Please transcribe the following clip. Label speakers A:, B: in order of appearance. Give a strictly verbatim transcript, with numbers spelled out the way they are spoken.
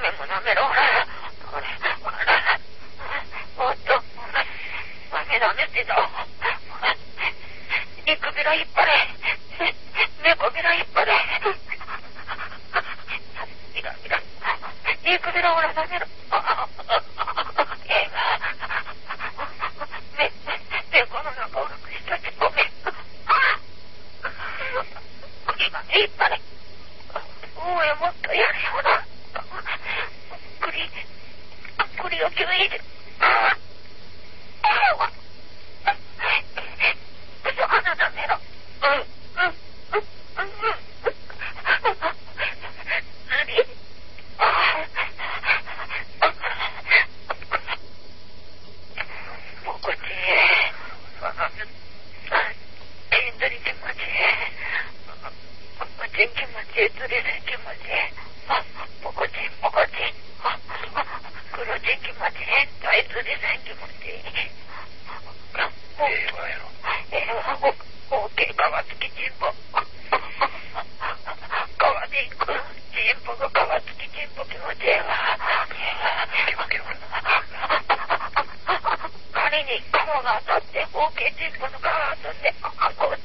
A: めも舐めろ。ほら、ほら、ほら。もっと、豆舐めてた。肉びら引っ張れ。猫びら引っ張れ。ビラビラ。肉びらほら舐めろ。め、猫の中を一つごめん。今引っ張れ。おい、もっとやれよな。栗、栗をきゅいで。魚だめろ。うん、うん、うん、うん、うん。何？心地いい。筋トレ気持ちいい。全気持ちいい、釣り線気持ちいい。あ、心地いい、心地いい。あ、黒人気持ちいい。大釣り線気持ちいい。ええわよ。ええわ、お、大きい川付きチンポ。川で行くチンポが川付きチンポ気持ちいいわ。気持ちいいわ。仮に川が当たって、大きいチンポの川が当たって、あ、こう